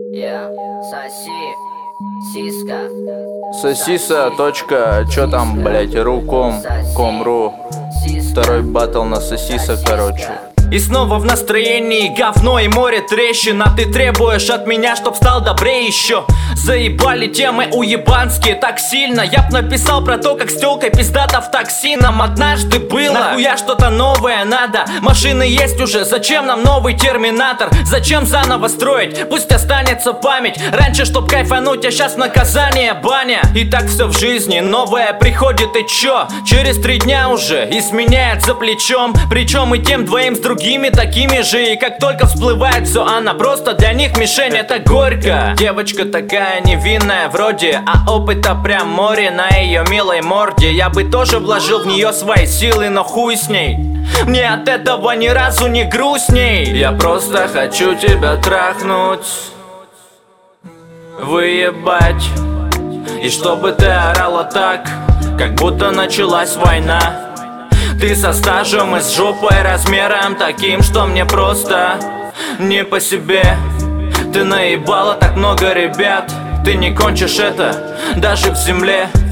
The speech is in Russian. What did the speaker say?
Соси, сиска. Сосиса, точка, чё там, блять, ру.ком.ру. Второй батл на сосиса, короче. И снова в настроении говно и море трещин. А ты требуешь от меня, чтоб стал добрее еще. Заебали темы уебанские так сильно. Я б написал про то, как с тёлкой пиздата в такси нам однажды было. Нахуя что-то новое надо? Машины есть уже, зачем нам новый терминатор? Зачем заново строить? Пусть останется память. Раньше чтоб кайфануть, а сейчас наказание баня. И так все в жизни, новое приходит и чё? Через 3 дня уже и сменяет за плечом. Причем и тем двоим с другими такими же. И как только всплывает все, она просто для них мишень. Это горько. Девочка такая невинная вроде, а опыта прям море на ее милой морде. Я бы тоже вложил в нее свои силы, но хуй с ней. Мне от этого ни разу не грустней. Я просто хочу тебя трахнуть, выебать. И чтобы ты орала так, как будто началась война. Ты со стажем и с жопой размером таким, что мне просто не по себе. Ты наебала так много ребят, ты не кончишь это даже в земле.